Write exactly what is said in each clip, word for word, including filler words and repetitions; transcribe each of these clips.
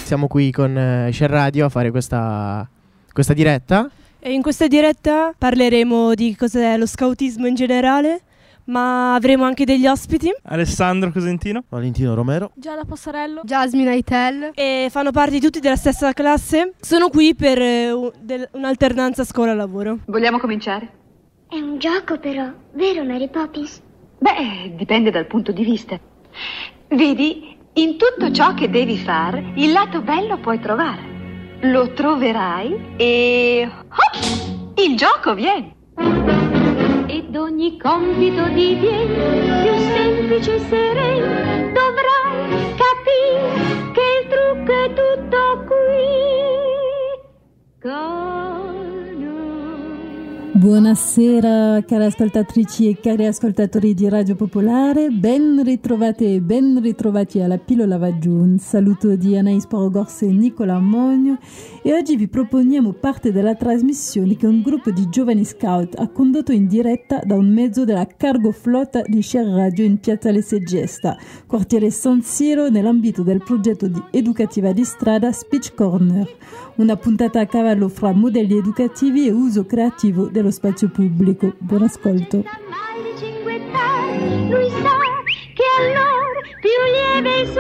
Siamo qui con eh, Share Radio a fare questa, questa diretta. E in questa diretta parleremo di cos'è lo scautismo in generale, ma avremo anche degli ospiti. Alessandro Cosentino, Valentino Romero, Giada Passarello, Jasmine Aitel. E fanno parte tutti della stessa classe. Sono qui per eh, un- del- un'alternanza scuola-lavoro. Vogliamo cominciare? È un gioco però, vero Mary Poppins? Beh, dipende dal punto di vista. Vedi, in tutto ciò che devi fare, il lato bello puoi trovare. Lo troverai e... hop! Il gioco viene. Ed ogni compito diviene più semplice e sereno. Dovrai capire che il trucco è tutto qui. Con... Buonasera cari ascoltatrici e cari ascoltatori di Radio Popolare, ben ritrovate e ben ritrovati alla Pillola va giù. Un saluto di Anaïs Porogorse e Nicola Mogno e oggi vi proponiamo parte della trasmissione che un gruppo di giovani scout ha condotto in diretta da un mezzo della cargo flotta di Share Radio in Piazzale Segesta, quartiere San Siro, nell'ambito del progetto di educativa di strada Speech Corner. Una puntata a cavallo fra modelli educativi e uso creativo dello spazio pubblico. Buon ascolto. Lui sa che allora più lieve il suo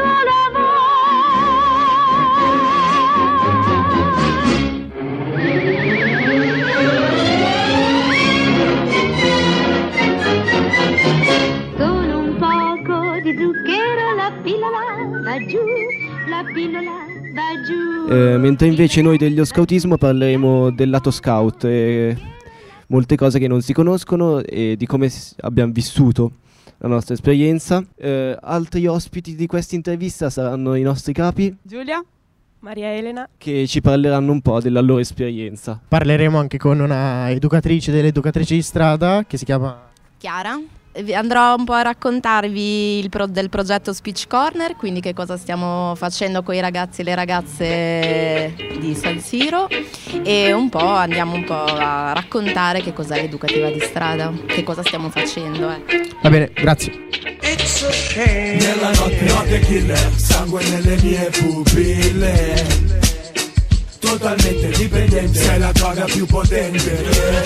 lavoro. Con un poco di zucchero la pillola va giù, la pillola va giù. Eh, mentre invece noi dello scoutismo parleremo del lato scout e molte cose che non si conoscono e di come s- abbiamo vissuto la nostra esperienza. Eh, altri ospiti di questa intervista saranno i nostri capi Giulia, Maria Elena, che ci parleranno un po' della loro esperienza. Parleremo anche con una educatrice delle educatrici di strada che si chiama Chiara. Vi andrò un po' a raccontarvi il pro- del progetto Speech Corner, quindi che cosa stiamo facendo con i ragazzi e le ragazze di San Siro e un po' andiamo un po' a raccontare che cos'è l'educativa di strada, che cosa stiamo facendo. Eh. Va bene, grazie. Nella notte notte killer, sangue nelle mie pupille. Totalmente dipendente, sei la droga più potente.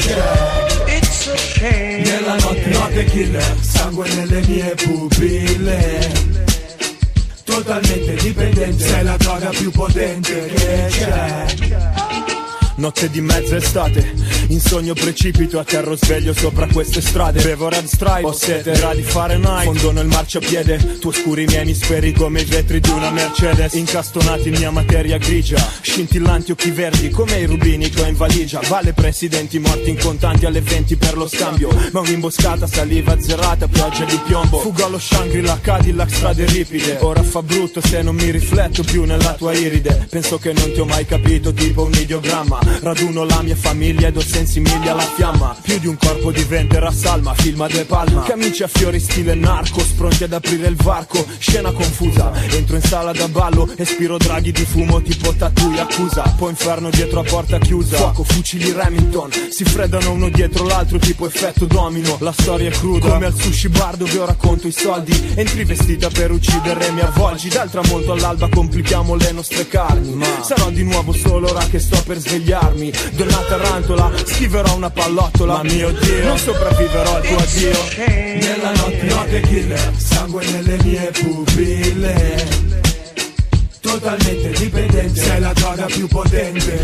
It's okay. Nella notte notte killer, sangue nelle mie pupille. Totalmente dipendente, sei la droga più potente che c'è. Notte di mezza estate, in sogno precipito, a terra sveglio sopra queste strade. Bevo Red Stripe, ho sete, gradi Fahrenheit, fondono il marciapiede. Tu oscuri i miei emisferi come i vetri di una Mercedes. Incastonati in mia materia grigia, scintillanti occhi verdi come i rubini che ho in valigia. Vale presidenti morti in contanti alle venti per lo scambio, ma un'imboscata, saliva zerata, pioggia di piombo. Fugo allo Shangri-La, Cadillac, strade ripide. Ora fa brutto se non mi rifletto più nella tua iride. Penso che non ti ho mai capito, tipo un ideogramma. Raduno la mia famiglia ed ho sensi migli alla fiamma. Più di un corpo diventerà salma, filma due palma. Camici a fiori stile narcos, pronti ad aprire il varco. Scena confusa, entro in sala da ballo, espiro draghi di fumo tipo tattoo accusa. Poi inferno dietro a porta chiusa, fuoco, fucili Remington, si freddano uno dietro l'altro tipo effetto domino. La storia è cruda, come al sushi bar dove io racconto i soldi. Entri vestita per uccidere e mi avvolgi. Dal tramonto all'alba complichiamo le nostre carni, ma sarò di nuovo solo ora che sto per svegliarmi. Donna tarantola, schiverò una pallottola, ma mio Dio, non sopravviverò al tuo addio. Nella notte notte killer, sangue nelle mie pupille. Totalmente dipendente, sei la droga più potente.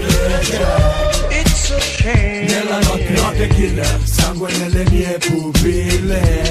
It's okay. Nella notte notte killer, sangue nelle mie pupille.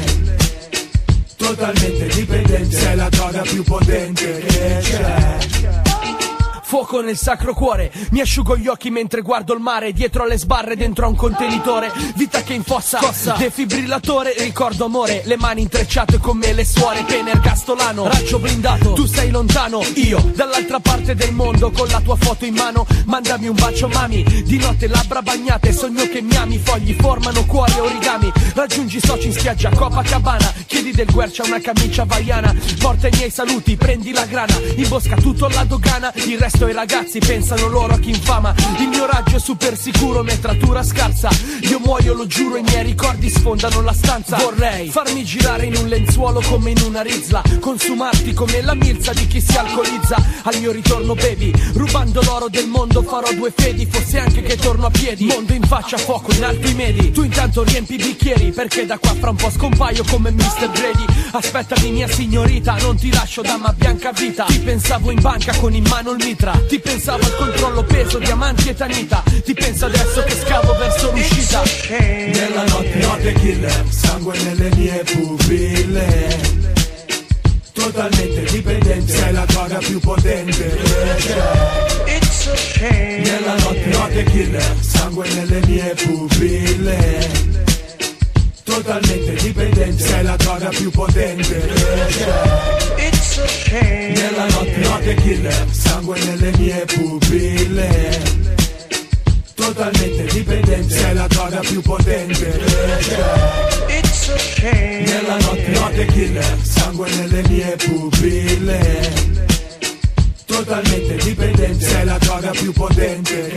Totalmente dipendente, sei la droga più potente che c'è. Fuoco nel sacro cuore, mi asciugo gli occhi mentre guardo il mare. Dietro alle sbarre, dentro a un contenitore, vita che infossa, Cosa? Defibrillatore, ricordo amore. Le mani intrecciate con me, le suore, pene ergastolano, raggio blindato. Tu sei lontano, io dall'altra parte del mondo. Con la tua foto in mano, mandami un bacio mami. Di notte labbra bagnate, sogno che mi ami. Fogli formano cuori e origami. Raggiungi soci in spiaggia, Copacabana. Chiedi del guercia una camicia havaiana. Porta i miei saluti, prendi la grana. Imbosca tutto alla dogana, il resto i ragazzi pensano loro a chi infama. Il mio raggio è super sicuro, metratura scarsa. Io muoio, lo giuro, i miei ricordi sfondano la stanza. Vorrei farmi girare in un lenzuolo come in una rizla, consumarti come la milza di chi si alcolizza. Al mio ritorno baby, rubando l'oro del mondo farò due fedi, fosse anche che torno a piedi. Mondo in faccia, fuoco in alto i medi. Tu intanto riempi i bicchieri, perché da qua fra un po' scompaio come mister Grady. Aspettami mia signorita, non ti lascio dama bianca vita. Ti pensavo in banca con in mano il mitra, ti pensavo al controllo peso, diamanti e tanita. Ti penso adesso che scavo verso l'uscita. Nella notte, notte killer, sangue nelle mie pupille. Totalmente dipendente, sei la droga più potente. It's okay. Nella notte, notte killer, sangue nelle mie pupille. Totalmente dipendente, sei la droga più potente. It's okay. Nella notte, notte killer, sangue nelle mie pupille. Totalmente dipendente, sei la droga più potente. It's okay. Nella notte, notte killer, sangue nelle mie pupille. Totalmente dipendente, sei la droga più potente.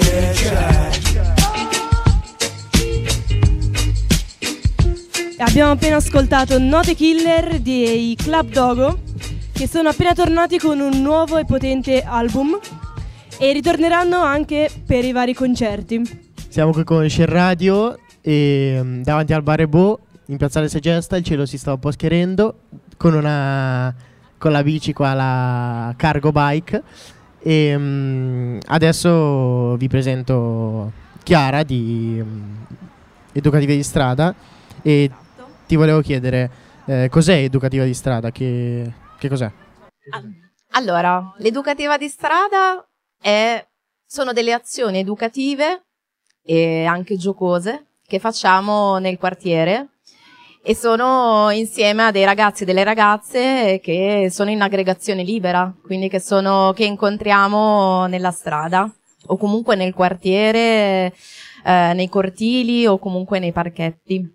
Abbiamo appena ascoltato Note Killer dei Club Dogo, che sono appena tornati con un nuovo e potente album e ritorneranno anche per i vari concerti. Siamo qui con Share Radio e um, davanti al bar Ebo in piazzale Segesta. Il cielo si sta un po' schierendo con una con la bici qua, la cargo bike. E um, adesso vi presento Chiara di um, Educativa di Strada. E ti volevo chiedere, eh, cos'è Educativa di Strada? Che, che cos'è? Allora, l'Educativa di Strada è, sono delle azioni educative e anche giocose che facciamo nel quartiere e sono insieme a dei ragazzi e delle ragazze che sono in aggregazione libera, quindi che, sono, che incontriamo nella strada o comunque nel quartiere, eh, nei cortili o comunque nei parchetti.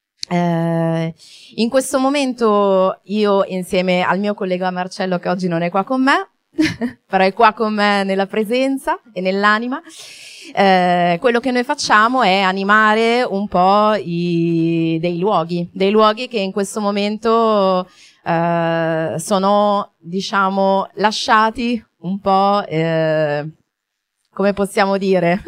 Eh, in questo momento io insieme al mio collega Marcello, che oggi non è qua con me però è qua con me nella presenza e nell'anima, eh, quello che noi facciamo è animare un po' i, dei luoghi dei luoghi che in questo momento eh, sono, diciamo, lasciati un po' eh, come possiamo dire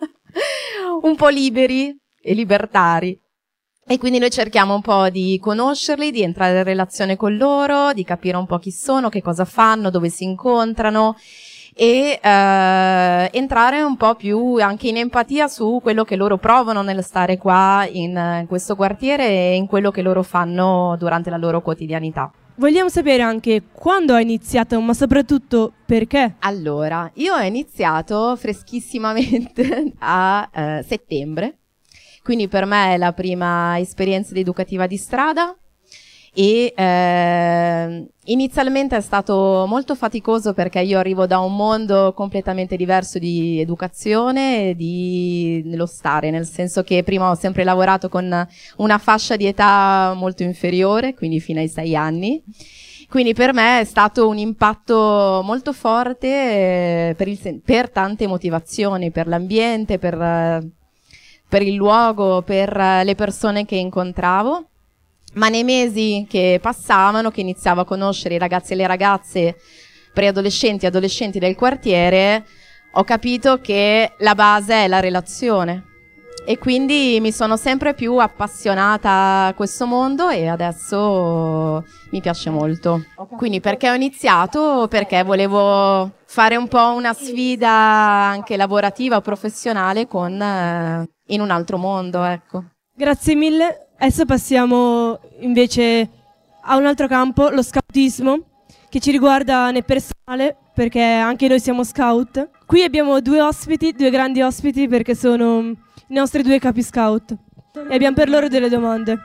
un po' liberi e libertari. E quindi noi cerchiamo un po' di conoscerli, di entrare in relazione con loro, di capire un po' chi sono, che cosa fanno, dove si incontrano e eh, entrare un po' più anche in empatia su quello che loro provano nel stare qua in, in questo quartiere e in quello che loro fanno durante la loro quotidianità. Vogliamo sapere anche quando ha iniziato, ma soprattutto perché? Allora, io ho iniziato freschissimamente a eh, settembre. Quindi per me è la prima esperienza di Educativa di Strada e eh, inizialmente è stato molto faticoso perché io arrivo da un mondo completamente diverso di educazione e di nello stare, nel senso che prima ho sempre lavorato con una fascia di età molto inferiore, quindi fino ai sei anni. Quindi per me è stato un impatto molto forte eh, per, il, per tante motivazioni, per l'ambiente, per... Eh, per il luogo, per le persone che incontravo, ma nei mesi che passavano, che iniziavo a conoscere i ragazzi e le ragazze preadolescenti e adolescenti del quartiere, ho capito che la base è la relazione e quindi mi sono sempre più appassionata a questo mondo e adesso mi piace molto. Quindi perché ho iniziato? Perché volevo fare un po' una sfida anche lavorativa o professionale con... Eh, in un altro mondo, ecco. Grazie mille. Adesso passiamo invece a un altro campo, lo scoutismo, che ci riguarda nel personale, perché anche noi siamo scout. Qui abbiamo due ospiti, due grandi ospiti, perché sono i nostri due capi scout. E abbiamo per loro delle domande.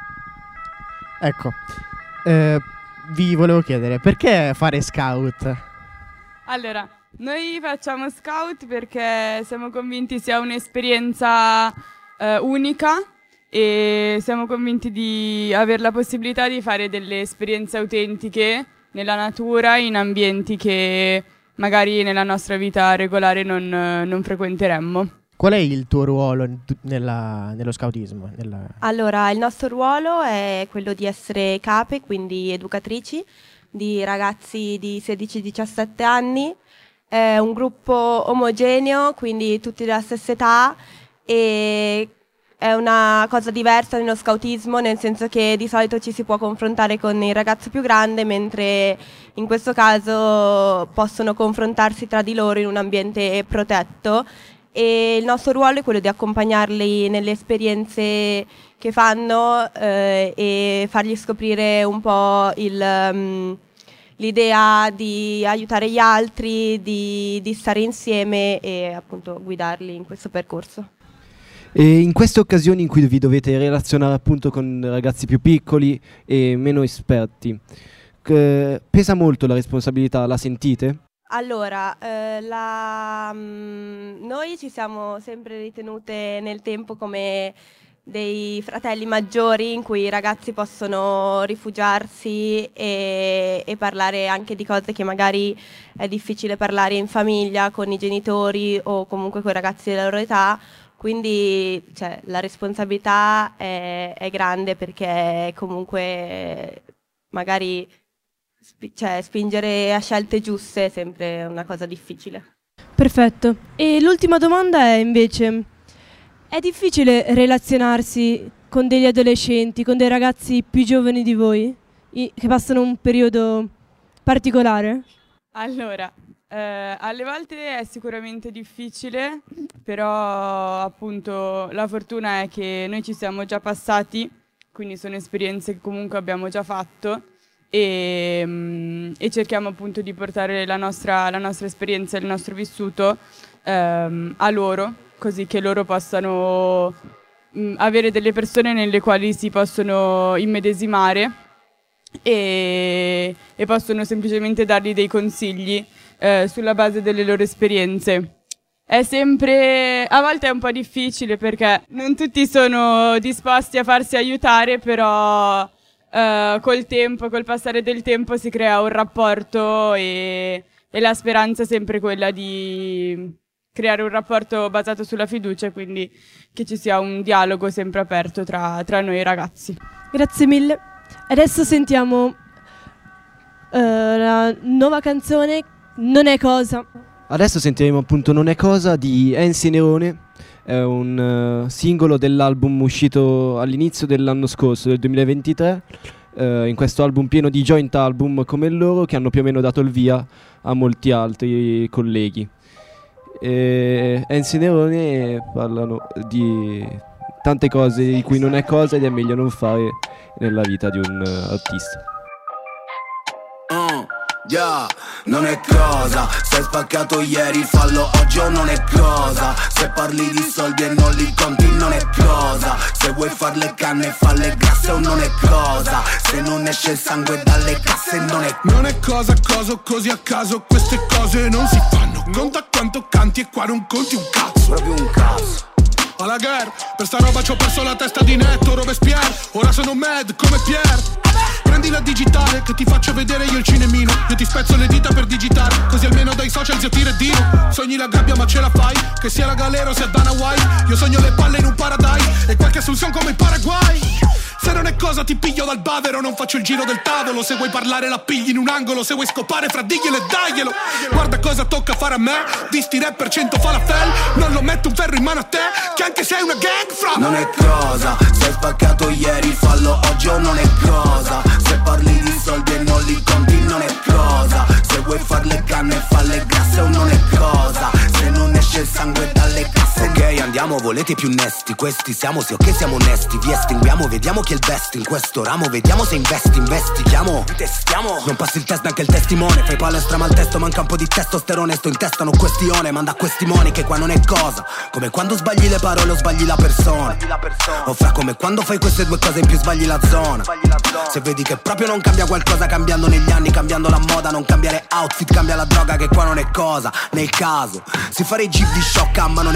Ecco, eh, vi volevo chiedere, perché fare scout? Allora, noi facciamo scout perché siamo convinti sia un'esperienza eh, unica e siamo convinti di avere la possibilità di fare delle esperienze autentiche nella natura, in ambienti che magari nella nostra vita regolare non, non frequenteremmo. Qual è il tuo ruolo nella, nello scautismo? Nella... Allora, il nostro ruolo è quello di essere cape, quindi educatrici di ragazzi di sedici diciassette anni. È un gruppo omogeneo, quindi tutti della stessa età, e è una cosa diversa nello scautismo, nel senso che di solito ci si può confrontare con il ragazzo più grande, mentre in questo caso possono confrontarsi tra di loro in un ambiente protetto. E il nostro ruolo è quello di accompagnarli nelle esperienze che fanno eh, e fargli scoprire un po' il, um, l'idea di aiutare gli altri, di, di stare insieme e appunto guidarli in questo percorso. E in queste occasioni in cui vi dovete relazionare appunto con ragazzi più piccoli e meno esperti, eh, pesa molto la responsabilità, la sentite? Allora, eh, la, mh, noi ci siamo sempre ritenute nel tempo come dei fratelli maggiori in cui i ragazzi possono rifugiarsi e, e parlare anche di cose che magari è difficile parlare in famiglia con i genitori o comunque con i ragazzi della loro età, quindi cioè, la responsabilità è, è grande perché comunque magari... Cioè, spingere a scelte giuste è sempre una cosa difficile. Perfetto. E l'ultima domanda è invece, è difficile relazionarsi con degli adolescenti, con dei ragazzi più giovani di voi, i- che passano un periodo particolare? Allora, eh, alle volte è sicuramente difficile, però appunto la fortuna è che noi ci siamo già passati, quindi sono esperienze che comunque abbiamo già fatto. E, mm, e cerchiamo appunto di portare la nostra, la nostra esperienza e il nostro vissuto ehm, a loro, così che loro possano mh, avere delle persone nelle quali si possono immedesimare e, e possono semplicemente dargli dei consigli eh, sulla base delle loro esperienze. È sempre, a volte è un po' difficile perché non tutti sono disposti a farsi aiutare, però Uh, col tempo, col passare del tempo si crea un rapporto e, e la speranza è sempre quella di creare un rapporto basato sulla fiducia, quindi che ci sia un dialogo sempre aperto tra, tra noi ragazzi. Grazie mille. Adesso sentiamo uh, la nuova canzone Non è cosa. Adesso sentiremo appunto Non è cosa di Ensi Nerone. È un uh, singolo dell'album uscito all'inizio dell'anno scorso, del duemilaventitré, uh, in questo album pieno di joint album come loro, che hanno più o meno dato il via a molti altri colleghi. E Ensi Nerone parlano di tante cose di cui non è cosa ed è meglio non fare nella vita di un uh, artista. Yeah, non è cosa, sei spaccato ieri, fallo oggi o non è cosa. Se parli di soldi e non li conti non è cosa. Se vuoi far le canne falle grasse o non è cosa. Se non esce il sangue dalle casse non è Non è cosa, cosa così a caso, queste cose non si fanno. Conta quanto canti e qua non conti un cazzo. proprio un cazzo. Alla guerra, per sta roba ci ho perso la testa di netto, Robespierre. Ora sono mad come Pierre. Prendi la digitale che ti faccio vedere io il cinemino. Io ti spezzo le dita per digitare, così almeno dai social zio ti reddino. Sogni la gabbia ma ce la fai, che sia la galera o sia Dana White. Io sogno le palle in un paradise e qualche assunzione come il Paraguay. Se non è cosa ti piglio dal bavero, non faccio il giro del tavolo. Se vuoi parlare la pigli in un angolo, se vuoi scopare fra diglielo e daglielo. Guarda cosa tocca fare a me, visti rap per cento falafel. Non lo metto un ferro in mano a te, che anche sei una gang fra. Non è cosa, sei spaccato ieri, fallo oggi o non è cosa. Se parli di soldi e non li conti non è cosa. Se vuoi far le canne falle grasse o non è cosa. Se non esce il sangue dalle casse. Ok, andiamo, volete più nesti. Questi siamo, sì ok siamo onesti. Vi estinguiamo, vediamo chi è il best in questo ramo. Vediamo se investi, investichiamo, testiamo. Non passi il test neanche il testimone. Fai palestra ma al testo manca un po' di testosterone. Sto in testa, non questione, manda a questi moni che qua non è cosa. Come quando sbagli le parole o sbagli la persona. O fra come quando fai queste due cose in più sbagli la zona. Se vedi che proprio non cambia qualcosa cambiando negli anni, cambiando la moda, non cambiare outfit, cambia la droga che qua non è cosa. Nel caso, si fare i G V shock ma non è cosa.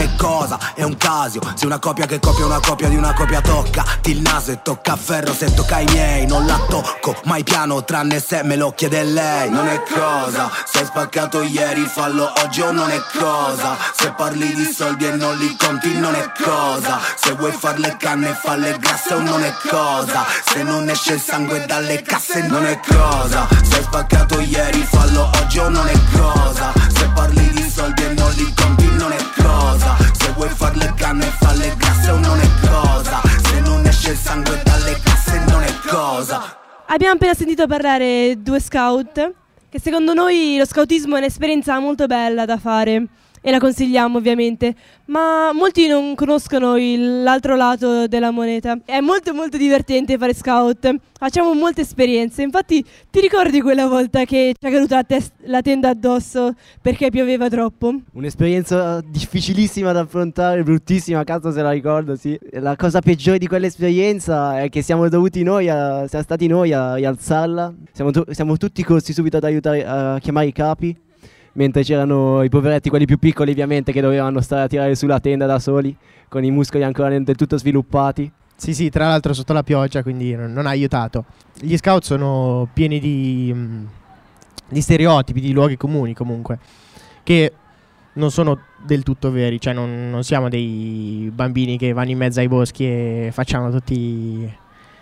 cosa, è un casio. Se una copia che copia una copia di una copia tocca il naso e tocca a ferro se tocca i miei. Non la tocco mai piano tranne se me lo chiede lei. Non è cosa, se hai spaccato ieri fallo oggi o non è cosa. Se parli di soldi e non li conti non è cosa. Se vuoi far le canne fa le grasse o non è cosa. Se non esce il sangue dalle casse non è cosa. Se hai spaccato ieri fallo oggi o non è cosa. Se parli di soldi e non li conti non è cosa. Se vuoi far le canne fa le grasse o non è cosa. Se non esce il sangue dalle casse non è cosa. Abbiamo appena sentito parlare due scout, che secondo noi lo scoutismo è un'esperienza molto bella da fare e la consigliamo ovviamente, ma molti non conoscono il- l'altro lato della moneta. È molto molto divertente fare scout, facciamo molte esperienze. Infatti ti ricordi quella volta che ci è caduta la, tes- la tenda addosso perché pioveva troppo? Un'esperienza difficilissima da affrontare, bruttissima, cazzo se la ricordo, sì. La cosa peggiore di quell'esperienza è che siamo dovuti noi, a, siamo stati noi a rialzarla. Siamo, tu- siamo tutti corsi subito ad aiutare a chiamare i capi, mentre c'erano i poveretti, quelli più piccoli ovviamente, che dovevano stare a tirare sulla tenda da soli, con i muscoli ancora non del tutto sviluppati. Sì, sì, tra l'altro sotto la pioggia, quindi non, non ha aiutato. Gli scout sono pieni di, mh, di stereotipi, di luoghi comuni comunque, che non sono del tutto veri. Cioè non, non siamo dei bambini che vanno in mezzo ai boschi e facciamo tutti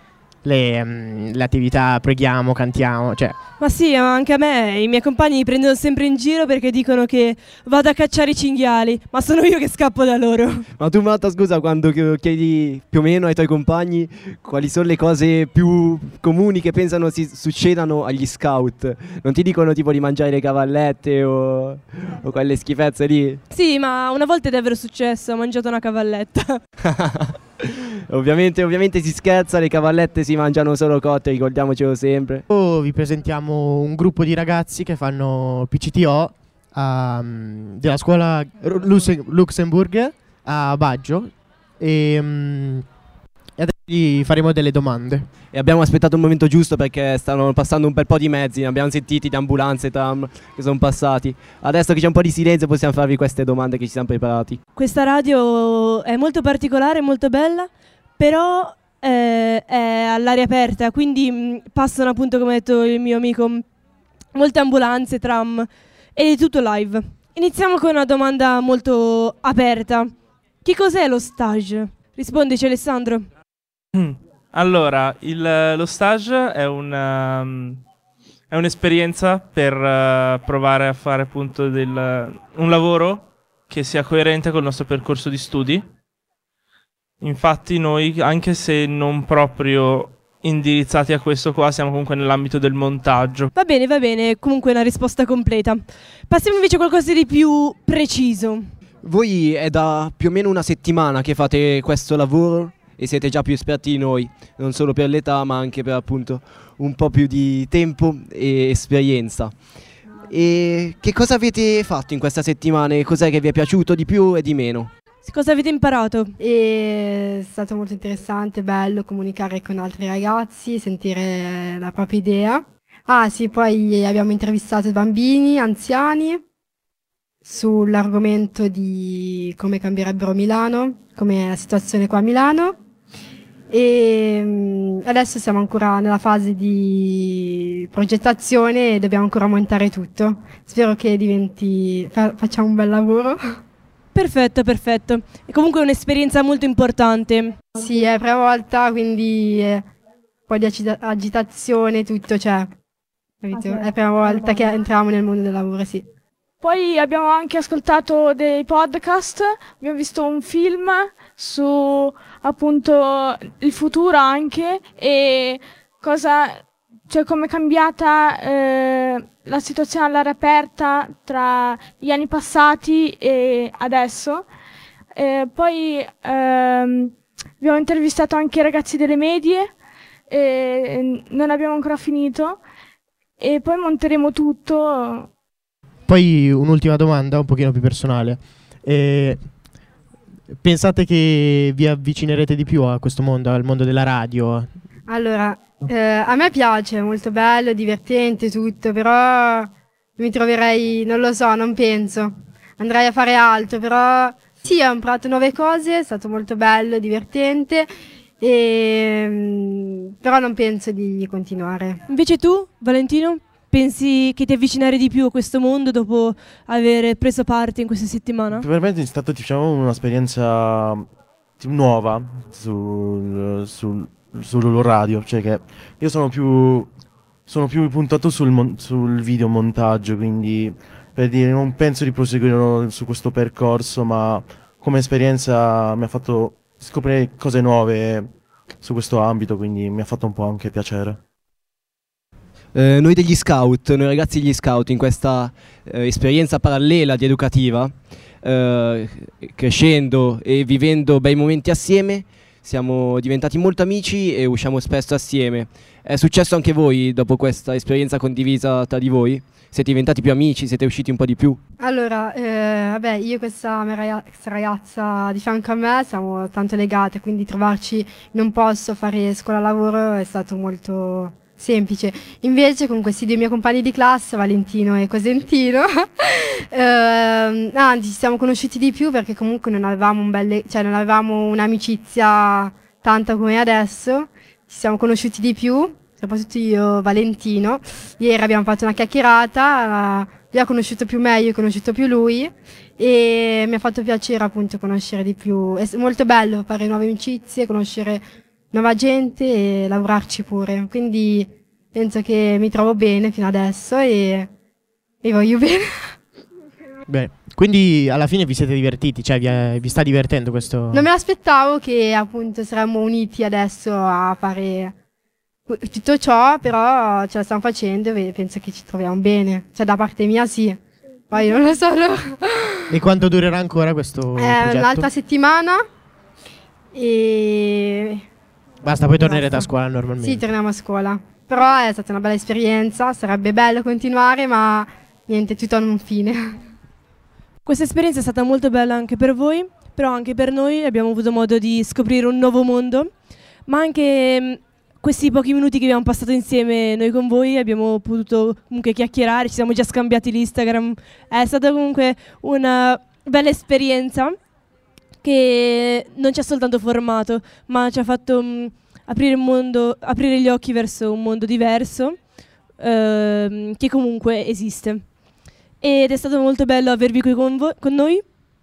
le, mh, le attività, preghiamo, cantiamo, cioè... Ma sì, ma anche a me, i miei compagni mi prendono sempre in giro perché dicono che vado a cacciare i cinghiali, ma sono io che scappo da loro. Ma tu Marta, scusa, quando ch- chiedi più o meno ai tuoi compagni quali sono le cose più comuni che pensano si succedano agli scout, non ti dicono tipo di mangiare le cavallette o, o quelle schifezze lì? Sì, ma una volta è davvero successo, ho mangiato una cavalletta. Ovviamente, ovviamente si scherza, le cavallette si mangiano solo cotte, ricordiamocelo sempre. Oh, vi presentiamo un gruppo di ragazzi che fanno P C T O a, mm, della scuola Ru- Lux- Luxemburg a Baggio e, mm, e adesso gli faremo delle domande. E abbiamo aspettato il momento giusto perché stanno passando un bel po' di mezzi, ne abbiamo sentiti di ambulanze, tram che sono passati. Adesso che c'è un po' di silenzio possiamo farvi queste domande che ci siamo preparati. Questa radio è molto particolare, molto bella, però eh, è all'aria aperta, quindi mh, passano appunto, come ha detto il mio amico, molte ambulanze, tram e tutto live. Iniziamo con una domanda molto aperta. Che cos'è lo stage? Rispondici Alessandro. Allora, il- lo stage è, un, um, è un'esperienza per uh, provare a fare appunto del, un lavoro che sia coerente col nostro percorso di studi. Infatti noi, anche se non proprio indirizzati a questo qua, siamo comunque nell'ambito del montaggio. Va bene, va bene, comunque una risposta completa. Passiamo invece a qualcosa di più preciso. Voi è da più o meno una settimana che fate questo lavoro e siete già più esperti di noi, non solo per l'età ma anche per appunto un po' più di tempo e esperienza. E che cosa avete fatto in questa settimana e cos'è che vi è piaciuto di più e di meno? Cosa avete imparato? È stato molto interessante, bello comunicare con altri ragazzi, sentire la propria idea. Ah sì, poi abbiamo intervistato bambini, anziani, sull'argomento di come cambierebbero Milano, come è la situazione qua a Milano. E mm, adesso siamo ancora nella fase di progettazione e dobbiamo ancora montare tutto. Spero che diventi, fa- facciamo un bel lavoro. Perfetto, perfetto. È comunque un'esperienza molto importante. Sì, è la prima volta, quindi eh, un po' di agita- agitazione, tutto, cioè, capito? È la prima volta che entriamo nel mondo del lavoro, sì. Poi abbiamo anche ascoltato dei podcast, abbiamo visto un film su appunto il futuro anche e cosa, cioè come è cambiata eh, la situazione all'aria aperta tra gli anni passati e adesso. Eh, poi ehm, abbiamo intervistato anche i ragazzi delle medie, e non abbiamo ancora finito e poi monteremo tutto. Poi un'ultima domanda un pochino più personale. Eh, pensate che vi avvicinerete di più a questo mondo, al mondo della radio? Allora, eh, a me piace, è molto bello, divertente tutto, però mi troverei, non lo so, non penso. Andrei a fare altro, però Sì, ho imparato nuove cose, è stato molto bello, divertente, e, però non penso di continuare. Invece tu, Valentino, pensi che ti avvicinare di più a questo mondo dopo aver preso parte in questa settimana? Per me è stata, diciamo, un'esperienza nuova sul, sul, sul radio, cioè che io sono più, sono più puntato sul, mon- sul videomontaggio, quindi per dire non penso di proseguire su questo percorso, ma come esperienza mi ha fatto scoprire cose nuove su questo ambito, quindi mi ha fatto un po' anche piacere. Eh, noi degli scout, noi ragazzi degli scout, in questa eh, esperienza parallela di educativa, eh, crescendo e vivendo bei momenti assieme, siamo diventati molto amici e usciamo spesso assieme. È successo anche a voi dopo questa esperienza condivisa tra di voi? Siete diventati più amici? Siete usciti un po' di più? Allora, eh, vabbè, io e questa mia raga- questa ragazza di fianco a me siamo tanto legate, quindi trovarci in un posto, fare scuola-lavoro è stato molto semplice. Invece con questi due miei compagni di classe, Valentino e Cosentino, eh, anzi, ci siamo conosciuti di più perché comunque non avevamo un belle, cioè non avevamo un'amicizia tanta come adesso. Ci siamo conosciuti di più, soprattutto io e Valentino. Ieri abbiamo fatto una chiacchierata, lui ha conosciuto più me, io ho conosciuto più lui, e mi ha fatto piacere appunto conoscere di più. È molto bello fare nuove amicizie, conoscere nuova gente e lavorarci pure, quindi penso che mi trovo bene fino adesso e, e voglio bene. Beh, quindi alla fine vi siete divertiti, cioè vi, è, vi sta divertendo questo? Non me l'aspettavo che appunto saremmo uniti adesso a fare tutto ciò, però ce la stiamo facendo e penso che ci troviamo bene, cioè da parte mia sì, poi non lo so. E quanto durerà ancora questo È progetto? un'altra settimana e... Basta, poi tornerete a scuola normalmente. Sì, torniamo a scuola. Però è stata una bella esperienza, sarebbe bello continuare, ma niente, tutto ha un fine. Questa esperienza è stata molto bella anche per voi, però anche per noi abbiamo avuto modo di scoprire un nuovo mondo, ma anche mh, questi pochi minuti che abbiamo passato insieme noi con voi abbiamo potuto comunque chiacchierare, ci siamo già scambiati l'Instagram. È stata comunque una bella esperienza che non ci ha soltanto formato, ma ci ha fatto mh, aprire, il mondo, aprire gli occhi verso un mondo diverso, ehm, che comunque esiste. Ed è stato molto bello avervi qui con, vo- con noi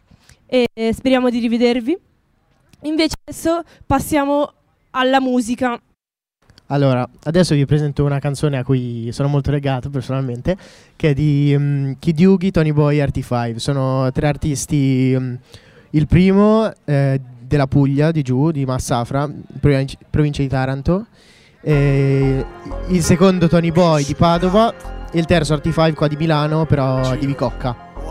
e speriamo di rivedervi. Invece adesso passiamo alla musica. Allora, adesso vi presento una canzone a cui sono molto legato personalmente, che è di um, Kid Yugi, Tony Boy e R T cinque. Sono tre artisti... Um, Il primo eh, della Puglia, di giù, di Massafra, provinci- provincia di Taranto. E il secondo Tony Boy di Padova. E il terzo R T cinque qua di Milano, però di Bicocca.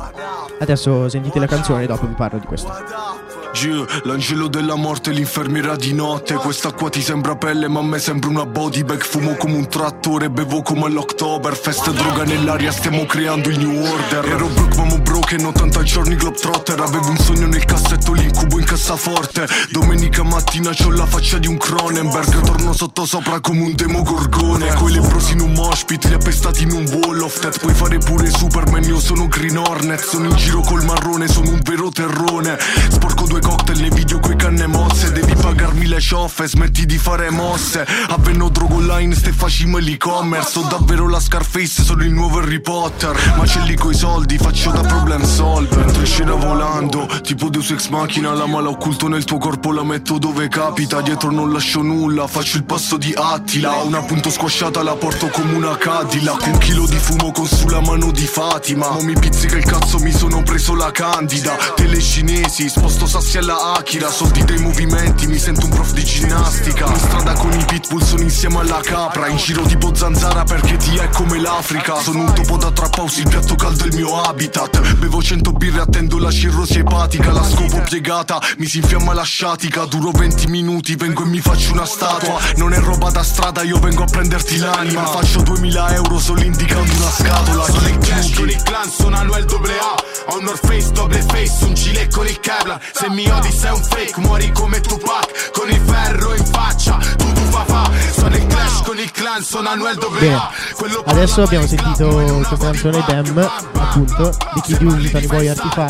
Adesso sentite la canzone e dopo vi parlo di questo. G, l'angelo della morte, l'infermiera di notte. Quest'acqua ti sembra pelle ma a me sembra una body bag. Fumo come un trattore, bevo come all'Oktoberfest. Droga nell'aria, stiamo creando il New Order. Ero broke ma mo broken, ottanta giorni Globetrotter. Avevo un sogno nel cassetto, l'incubo in cassaforte. Domenica mattina c'ho la faccia di un Cronenberg. Torno sotto sopra come un demogorgone. Coi lebrosi in un mosh pit, li appestati in un wall of death. Puoi fare pure Superman, io sono Green Hornet. Sono in giro col marrone, sono un vero terrone. Sporco due cocktail nei video coi canne mosse. Devi pagarmi le cioffe, smetti di fare mosse. Avveno drogo online, ste facciamo l'e-commerce. Ho davvero la Scarface, sono il nuovo Harry Potter. Ma ce li coi soldi, faccio da problem solver. Mentre scena volando, tipo Deus Ex Machina. La mala occulto nel tuo corpo, la metto dove capita. Dietro non lascio nulla, faccio il passo di Attila. Una punto squasciata, la porto come una Cadillac. Un chilo di fumo con sulla mano di Fatima. Mo mi pizzica il cazzo, mi sono preso la candida. Tele cinesi, sposto sassi alla Akira. Soldi dei movimenti, mi sento un prof di ginnastica. In strada con i pitbull, sono insieme alla capra. In giro tipo zanzara perché ti è come l'Africa. Sono un topo da trap house, il piatto caldo è il mio habitat. Bevo cento birre, attendo la cirrosi epatica. La scopo piegata, mi si infiamma la sciatica. Duro venti minuti, vengo e mi faccio una statua. Non è roba da strada, io vengo a prenderti l'anima. Faccio duemila euro solo indicando una scatola. Sono in clash con il clan, suonano il doble A. Ho un North Face, double face, un gilet con il Kevlar. Se mi odi sei un fake, muori come Tupac. Con il ferro in faccia, tu tu fa fa. Sono in clash con il clan, suonano il doble A. Bene, adesso abbiamo sentito questa canzone Dem, appunto, di Kid Yugi, Tony Boy, R T cinque.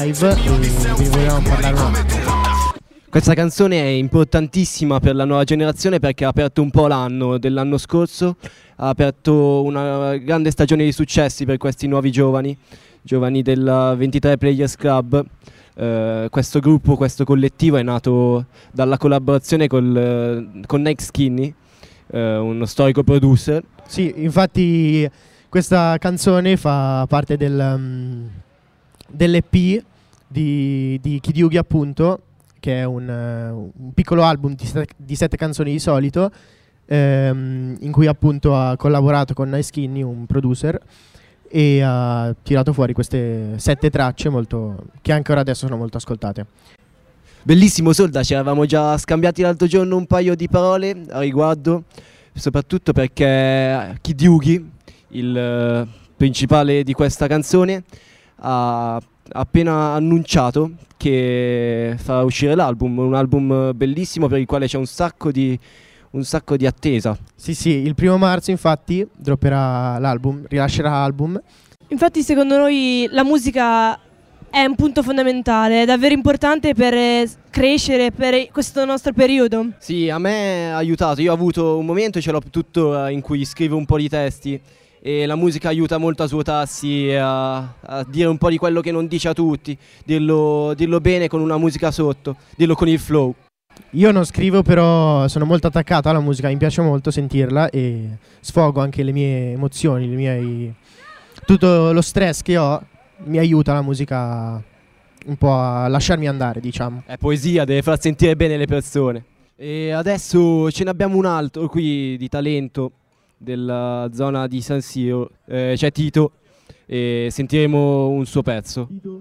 live e vi volevamo parlare un attimo. Questa canzone è importantissima per la nuova generazione perché ha aperto un po' l'anno dell'anno scorso, ha aperto una grande stagione di successi per questi nuovi giovani, giovani del ventitré Players Club. Uh, questo gruppo, questo collettivo è nato dalla collaborazione col, uh, con Nike Skinny, uh, uno storico producer. Sì, infatti questa canzone fa parte del, um, dell'E P di, di Kid Yugi, appunto, che è un, uh, un piccolo album di, set, di sette canzoni di solito, ehm, in cui appunto ha collaborato con Nike Skinny, un producer, e ha tirato fuori queste sette tracce molto, che ancora adesso sono molto ascoltate. Bellissimo Solda, ci eravamo già scambiati l'altro giorno un paio di parole a riguardo, soprattutto perché Kid Yugi, il uh, principale di questa canzone, ha appena annunciato che farà uscire l'album, un album bellissimo per il quale c'è un sacco di un sacco di attesa. Sì, sì, il primo marzo infatti dropperà l'album, rilascerà l'album. Infatti secondo noi la musica è un punto fondamentale, è davvero importante per crescere, per questo nostro periodo. Sì, a me ha aiutato, io ho avuto un momento, ce l'ho tutto, in cui scrivo un po' di testi e la musica aiuta molto a svuotarsi, a, a dire un po' di quello che non dice a tutti, dirlo, dirlo bene con una musica sotto, dirlo con il flow. Io non scrivo, però sono molto attaccato alla musica, mi piace molto sentirla e sfogo anche le mie emozioni, le miei... tutto lo stress che ho mi aiuta la musica un po' a lasciarmi andare, diciamo. È poesia, deve far sentire bene le persone. E adesso ce ne abbiamo un altro qui di talento della zona di San Siro, eh, c'è Tito e sentiremo un suo pezzo. Tito.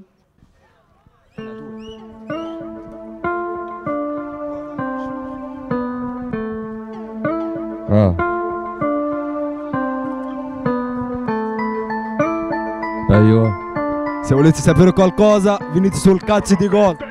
Ah. Beh, io. Se volete sapere qualcosa, venite sul cazzo di gol.